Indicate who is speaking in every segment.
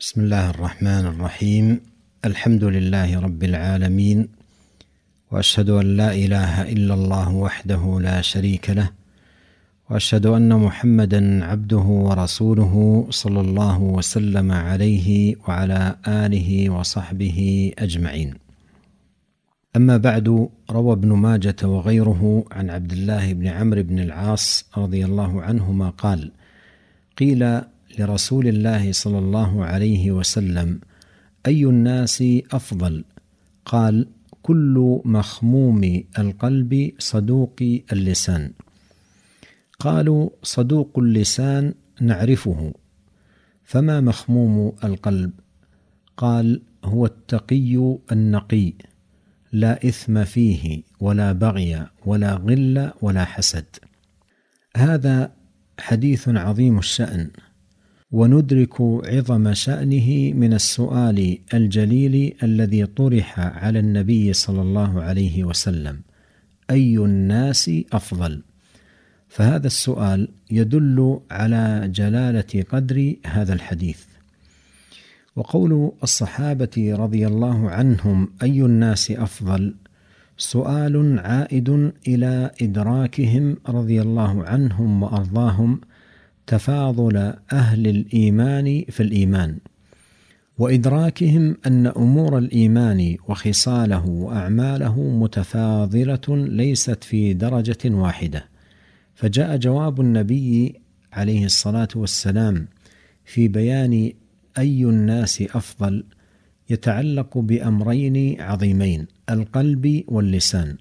Speaker 1: بسم الله الرحمن الرحيم. الحمد لله رب العالمين، وأشهد أن لا إله إلا الله وحده لا شريك له، وأشهد أن محمدا عبده ورسوله صلى الله وسلم عليه وعلى آله وصحبه أجمعين. أما بعد، روى ابن ماجة وغيره عن عبد الله بن عمرو بن العاص رضي الله عنهما قال: قيل لرسول الله صلى الله عليه وسلم: أي الناس أفضل؟ قال: كل مخموم القلب صدوق اللسان. قالوا: صدوق اللسان نعرفه، فما مخموم القلب؟ قال: هو التقي النقي، لا إثم فيه ولا بغي ولا غل ولا حسد. هذا حديث عظيم الشأن، وندرك عظم شأنه من السؤال الجليل الذي طرح على النبي صلى الله عليه وسلم: أي الناس أفضل؟ فهذا السؤال يدل على جلالة قدر هذا الحديث. وقول الصحابة رضي الله عنهم أي الناس أفضل سؤال عائد إلى إدراكهم رضي الله عنهم وأرضاهم تفاضل أهل الإيمان في الإيمان، وإدراكهم أن أمور الإيمان وخصاله وأعماله متفاضلة ليست في درجة واحدة. فجاء جواب النبي عليه الصلاة والسلام في بيان أي الناس أفضل يتعلق بأمرين عظيمين: القلب واللسان.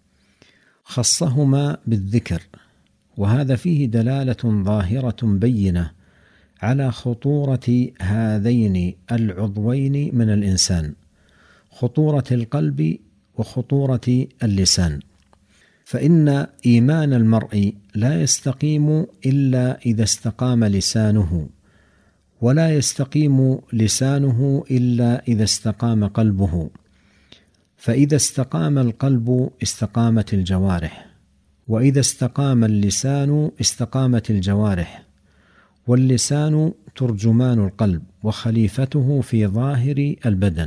Speaker 1: خصهما بالذكر، وهذا فيه دلالة ظاهرة بينة على خطورة هذين العضوين من الإنسان، خطورة القلب وخطورة اللسان. فإن إيمان المرء لا يستقيم إلا إذا استقام لسانه، ولا يستقيم لسانه إلا إذا استقام قلبه. فإذا استقام القلب استقامت الجوارح، وإذا استقام اللسان استقامت الجوارح. واللسان ترجمان القلب وخليفته في ظاهر البدن،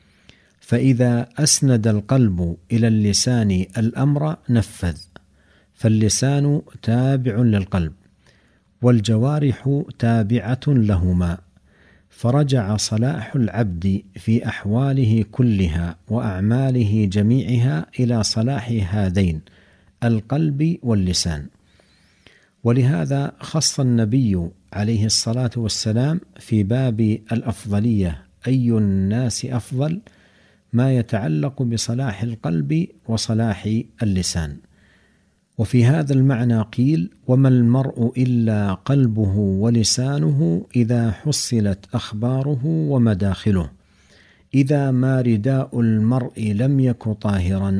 Speaker 1: فإذا أسند القلب إلى اللسان الأمر نفذ، فاللسان تابع للقلب والجوارح تابعة لهما، فرجع صلاح العبد في أحواله كلها وأعماله جميعها إلى صلاح هذين القلب واللسان. ولهذا خص النبي عليه الصلاة والسلام في باب الأفضلية أي الناس أفضل ما يتعلق بصلاح القلب وصلاح اللسان. وفي هذا المعنى قيل: وما المرء إلا قلبه ولسانه إذا حصلت أخباره ومداخله، إذا ما رداء المرء لم يك طاهرا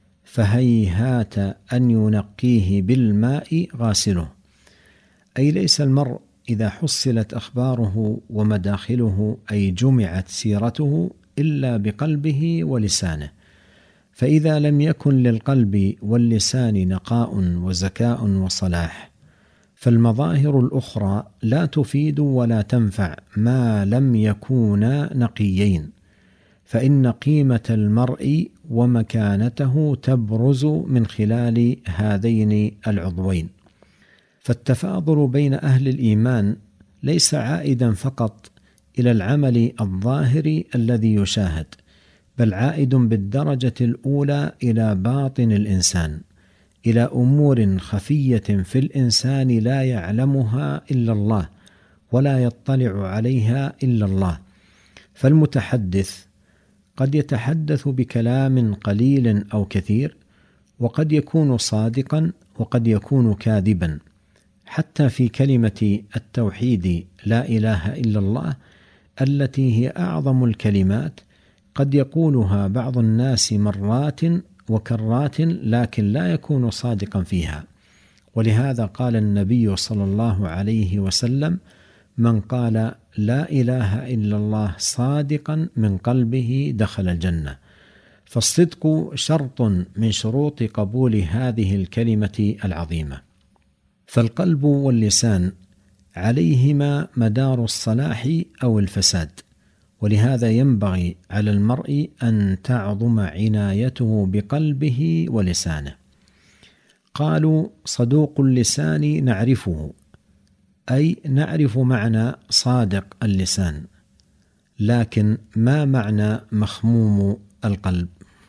Speaker 1: فهيهات أن ينقيه بالماء غاسله. أي ليس المرء إذا حصلت أخباره ومداخله أي جمعت سيرته إلا بقلبه ولسانه، فإذا لم يكن للقلب واللسان نقاء وزكاء وصلاح فالمظاهر الأخرى لا تفيد ولا تنفع ما لم يكونا نقيين، فإن قيمة المرء ومكانته تبرز من خلال هذين العضوين. فالتفاضل بين أهل الإيمان ليس عائدا فقط إلى العمل الظاهر الذي يشاهد، بل عائد بالدرجة الأولى إلى باطن الإنسان، إلى أمور خفية في الإنسان لا يعلمها إلا الله ولا يطلع عليها إلا الله. فالمتحدث قد يتحدث بكلام قليل أو كثير، وقد يكون صادقا وقد يكون كاذبا. حتى في كلمة التوحيد لا إله إلا الله التي هي أعظم الكلمات قد يقولها بعض الناس مرات وكرات لكن لا يكون صادقا فيها. ولهذا قال النبي صلى الله عليه وسلم: من قال لا إله إلا الله صادقا من قلبه دخل الجنة. فالصدق شرط من شروط قبول هذه الكلمة العظيمة. فالقلب واللسان عليهما مدار الصلاح أو الفساد، ولهذا ينبغي على المرء أن تعظم عنايته بقلبه ولسانه. قالوا: صدوق اللسان نعرفه، أي نعرف معنى صادق اللسان، لكن ما معنى مخموم القلب؟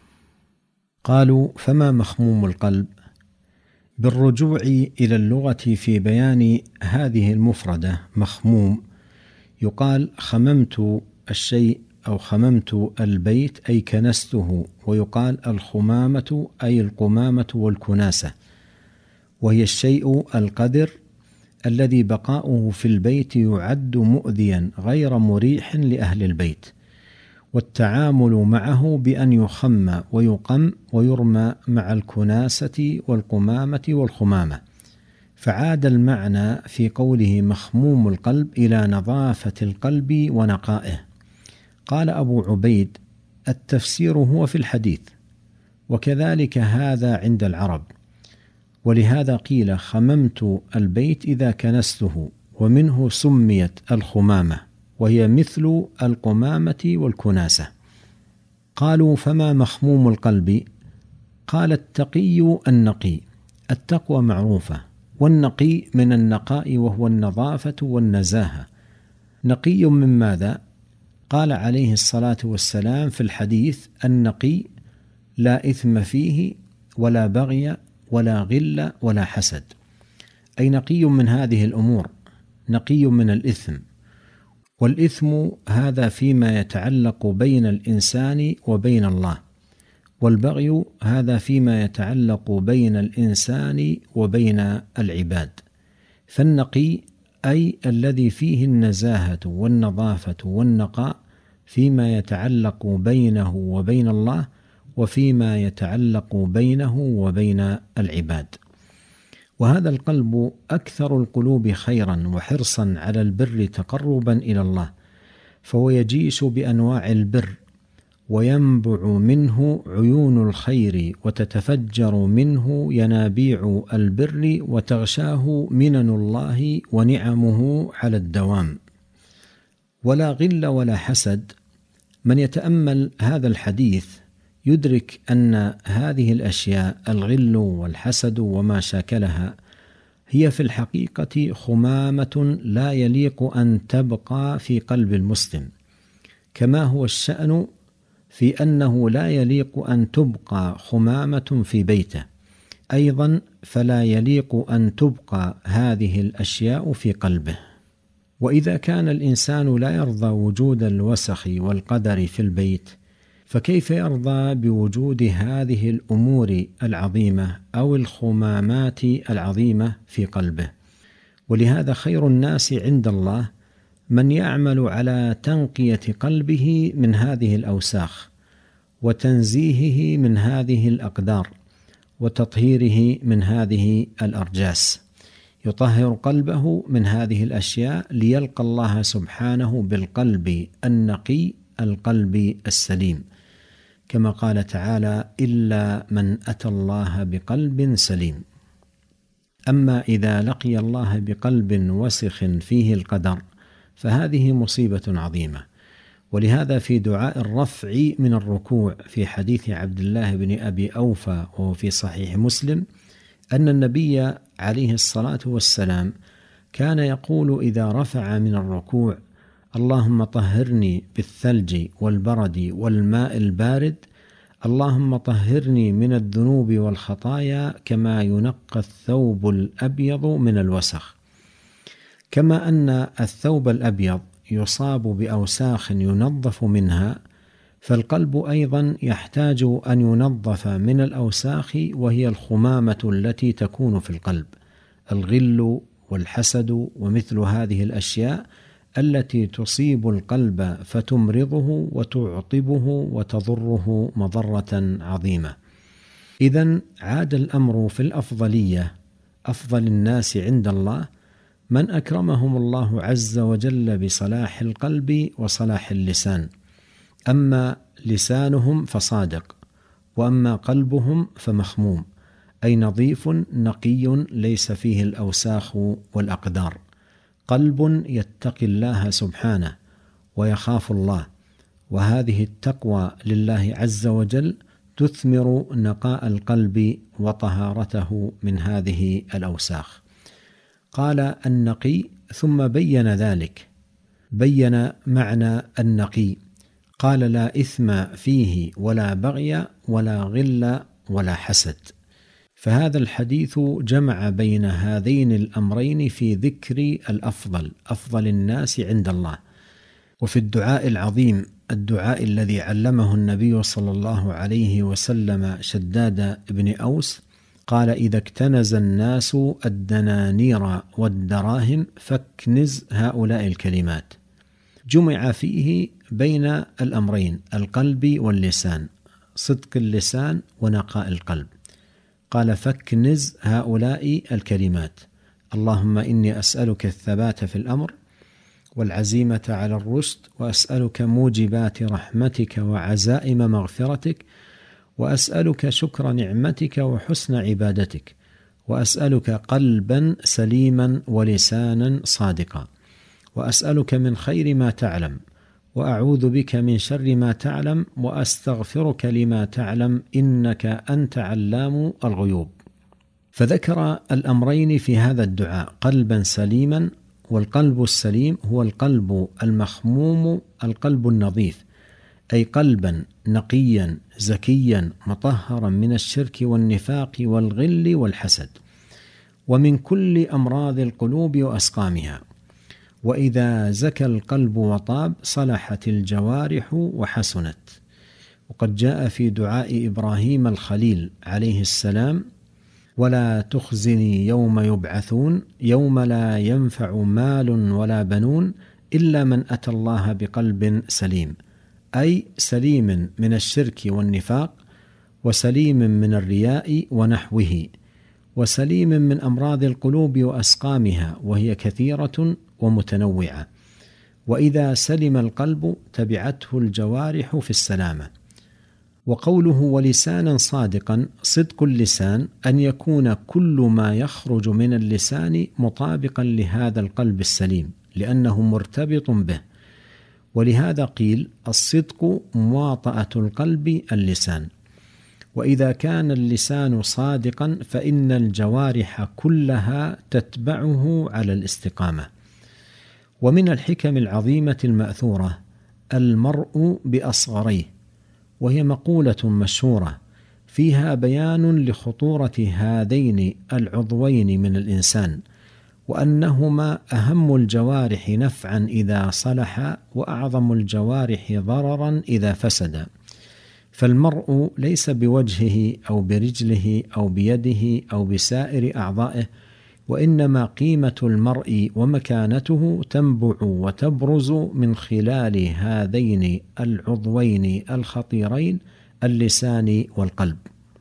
Speaker 1: قالوا: فما مخموم القلب؟ بالرجوع إلى اللغة في بيان هذه المفردة مخموم، يقال خممت الشيء أو خممت البيت أي كنسته، ويقال الخمامة أي القمامة والكناسة، وهي الشيء القدر الذي بقاؤه في البيت يعد مؤذيا غير مريح لأهل البيت، والتعامل معه بأن يخم ويقم ويرمى مع الكناسة والقمامة والخمامة. فعاد المعنى في قوله مخموم القلب إلى نظافة القلب ونقائه. قال أبو عبيد: التفسير هو في الحديث، وكذلك هذا عند العرب، ولهذا قيل خممت البيت إذا كنسته، ومنه سميت الخمامة، وهي مثل القمامة والكناسة. قالوا: فما مخموم القلب؟ قال: التقي النقي. التقوى معروفة، والنقي من النقاء وهو النظافة والنزاهة. نقي من ماذا؟ قال عليه الصلاة والسلام في الحديث: النقي لا إثم فيه ولا بغي ولا غل ولا حسد، أي نقي من هذه الأمور، نقي من الإثم. والإثم هذا فيما يتعلق بين الإنسان وبين الله، والبغي هذا فيما يتعلق بين الإنسان وبين العباد. فالنقي أي الذي فيه النزاهة والنظافة والنقاء فيما يتعلق بينه وبين الله، وفيما يتعلق بينه وبين العباد. وهذا القلب أكثر القلوب خيرا وحرصا على البر تقربا إلى الله، فهو يجيش بأنواع البر، وينبع منه عيون الخير، وتتفجر منه ينابيع البر، وتغشاه منن الله ونعمه على الدوام. ولا غل ولا حسد. من يتأمل هذا الحديث يدرك أن هذه الأشياء الغل والحسد وما شاكلها هي في الحقيقة خمامة لا يليق أن تبقى في قلب المسلم، كما هو الشأن في أنه لا يليق أن تبقى خمامة في بيته، أيضا فلا يليق أن تبقى هذه الأشياء في قلبه. وإذا كان الإنسان لا يرضى وجود الوسخ والقدر في البيت، فكيف يرضى بوجود هذه الأمور العظيمة أو الخمامات العظيمة في قلبه؟ ولهذا خير الناس عند الله من يعمل على تنقية قلبه من هذه الأوساخ، وتنزيهه من هذه الأقدار، وتطهيره من هذه الأرجاس. يطهر قلبه من هذه الأشياء ليلقى الله سبحانه بالقلب النقي، القلب السليم، كما قال تعالى: إلا من أتى الله بقلب سليم. أما إذا لقي الله بقلب وسخ فيه القدر فهذه مصيبة عظيمة. ولهذا في دعاء الرفع من الركوع في حديث عبد الله بن أبي أوفى وهو في صحيح مسلم أن النبي عليه الصلاة والسلام كان يقول إذا رفع من الركوع: اللهم طهرني بالثلج والبرد والماء البارد، اللهم طهرني من الذنوب والخطايا كما ينقى الثوب الأبيض من الوسخ. كما أن الثوب الأبيض يصاب بأوساخ ينظف منها، فالقلب أيضا يحتاج أن ينظف من الأوساخ، وهي الخمامة التي تكون في القلب، الغل والحسد ومثل هذه الأشياء التي تصيب القلب فتمرضه وتعطبه وتضره مضرة عظيمة. إذن عاد الأمر في الأفضلية، أفضل الناس عند الله من أكرمهم الله عز وجل بصلاح القلب وصلاح اللسان. أما لسانهم فصادق، وأما قلبهم فمخموم، أي نظيف نقي ليس فيه الأوساخ والأقدار. قلب يتقي الله سبحانه ويخاف الله، وهذه التقوى لله عز وجل تثمر نقاء القلب وطهارته من هذه الأوساخ. قال النقي ثم بين ذلك، بين معنى النقي، قال لا إثم فيه ولا بغي ولا غل ولا حسد. فهذا الحديث جمع بين هذين الأمرين في ذكر الأفضل، أفضل الناس عند الله. وفي الدعاء العظيم، الدعاء الذي علمه النبي صلى الله عليه وسلم شداد بن أوس، قال إذا اكتنز الناس الدنانير والدراهم فاكنز هؤلاء الكلمات. جمع فيه بين الأمرين، القلب واللسان، صدق اللسان ونقاء القلب. قال فاكنز هؤلاء الكلمات: اللهم إني أسألك الثبات في الأمر والعزيمة على الرشد، وأسألك موجبات رحمتك وعزائم مغفرتك، وأسألك شكر نعمتك وحسن عبادتك، وأسألك قلبا سليما ولسانا صادقا، وأسألك من خير ما تعلم، وأعوذ بك من شر ما تعلم، وأستغفرك لما تعلم، إنك أنت علام الغيوب. فذكر الأمرين في هذا الدعاء: قلبا سليما، والقلب السليم هو القلب المخموم، القلب النظيف، أي قلبا نقيا زكيا مطهرا من الشرك والنفاق والغل والحسد، ومن كل أمراض القلوب وأسقامها. وإذا زكى القلب وطاب صلحت الجوارح وحسنت. وقد جاء في دعاء إبراهيم الخليل عليه السلام: ولا تخزني يوم يبعثون يوم لا ينفع مال ولا بنون إلا من أتى الله بقلب سليم، أي سليم من الشرك والنفاق، وسليم من الرياء ونحوه، وسليم من أمراض القلوب وأسقامها، وهي كثيرة ومتنوعة. وإذا سلم القلب تبعته الجوارح في السلامة. وقوله ولسانا صادقا، صدق اللسان أن يكون كل ما يخرج من اللسان مطابقا لهذا القلب السليم، لأنه مرتبط به. ولهذا قيل الصدق مواطأة القلب اللسان. وإذا كان اللسان صادقا فإن الجوارح كلها تتبعه على الاستقامة. ومن الحكم العظيمة المأثورة المرء بأصغريه، وهي مقولة مشهورة فيها بيان لخطورة هذين العضوين من الإنسان، وأنهما أهم الجوارح نفعا إذا صلحا، وأعظم الجوارح ضررا إذا فسدا. فالمرء ليس بوجهه أو برجله أو بيده أو بسائر أعضائه، وإنما قيمة المرء ومكانته تنبع وتبرز من خلال هذين العضوين الخطيرين، اللسان والقلب.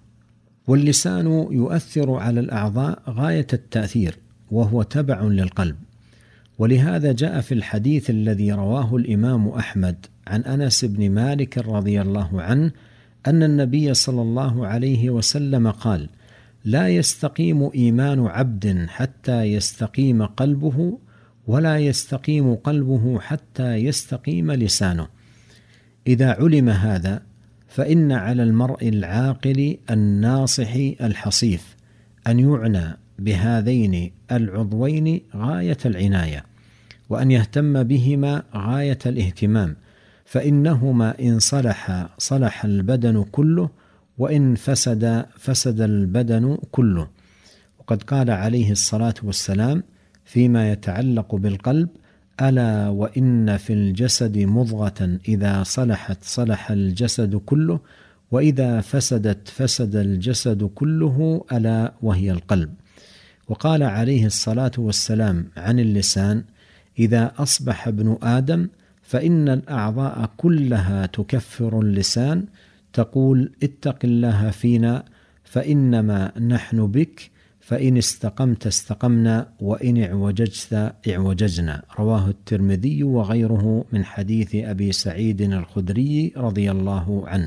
Speaker 1: واللسان يؤثر على الأعضاء غاية التأثير، وهو تبع للقلب. ولهذا جاء في الحديث الذي رواه الإمام أحمد عن أنس بن مالك رضي الله عنه أن النبي صلى الله عليه وسلم قال: لا يستقيم إيمان عبد حتى يستقيم قلبه، ولا يستقيم قلبه حتى يستقيم لسانه. إذا علم هذا فإن على المرء العاقل الناصح الحصيف أن يعنى بهذين العضوين غاية العناية، وأن يهتم بهما غاية الاهتمام، فإنهما إن صلحا صلح البدن كله، وإن فسد فسد البدن كله. وقد قال عليه الصلاة والسلام فيما يتعلق بالقلب: ألا وإن في الجسد مضغة إذا صلحت صلح الجسد كله، وإذا فسدت فسد الجسد كله، ألا وهي القلب. وقال عليه الصلاة والسلام عن اللسان: إذا أصبح ابن آدم فإن الأعضاء كلها تكفر اللسان، تقول: اتق الله فينا فإنما نحن بك، فإن استقمت استقمنا، وإن اعوججت اعوججنا. رواه الترمذي وغيره من حديث أبي سعيد الخدري رضي الله عنه.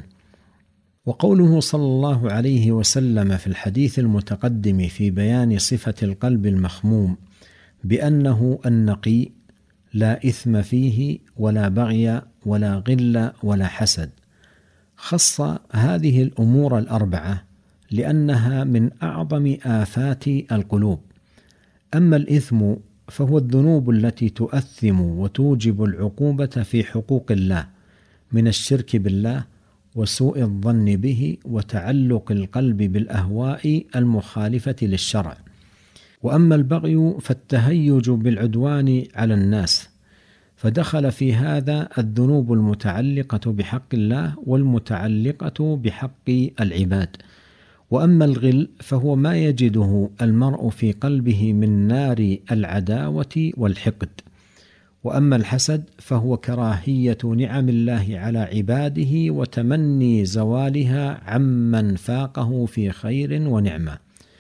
Speaker 1: وقوله صلى الله عليه وسلم في الحديث المتقدم في بيان صفة القلب المخموم: بأنه النقي لا إثم فيه ولا بغي ولا غل ولا حسد. خص هذه الأمور الأربعة لأنها من أعظم آفات القلوب. أما الإثم فهو الذنوب التي تؤثم وتوجب العقوبة في حقوق الله من الشرك بالله وسوء الظن به وتعلق القلب بالأهواء المخالفة للشرع. وأما البغي فالتهيج بالعدوان على الناس، فدخل في هذا الذنوب المتعلقة بحق الله والمتعلقة بحق العباد. وأما الغل فهو ما يجده المرء في قلبه من نار العداوة والحقد. وأما الحسد فهو كراهية نعم الله على عباده وتمني زوالها عمن فاقه في خير ونعمة.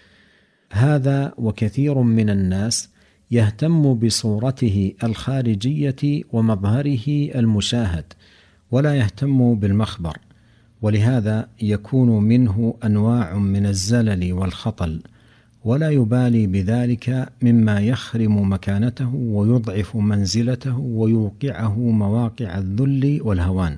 Speaker 1: هذا وكثير من الناس يهتم بصورته الخارجية ومظهره المشاهد ولا يهتم بالمخبر، ولهذا يكون منه أنواع من الزلل والخطل، ولا يبالي بذلك مما يخرم مكانته ويضعف منزلته ويوقعه مواقع الذل والهوان.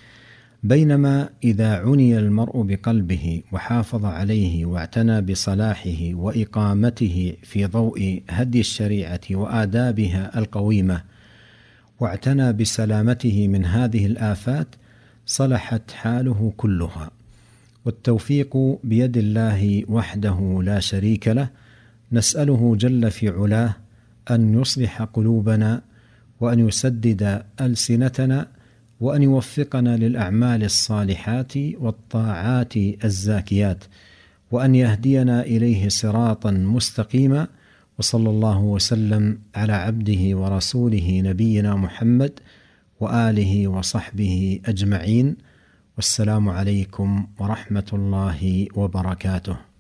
Speaker 1: بينما إذا عني المرء بقلبه وحافظ عليه واعتنى بصلاحه وإقامته في ضوء هدي الشريعة وآدابها القويمة، واعتنى بسلامته من هذه الآفات، صلحت حاله كلها. والتوفيق بيد الله وحده لا شريك له. نسأله جل في علاه أن يصلح قلوبنا وأن يسدد ألسنتنا وأن يوفقنا للأعمال الصالحات والطاعات الزاكيات، وأن يهدينا إليه صراطا مستقيما. وصلى الله وسلم على عبده ورسوله نبينا محمد وآله وصحبه أجمعين. والسلام عليكم ورحمة الله وبركاته.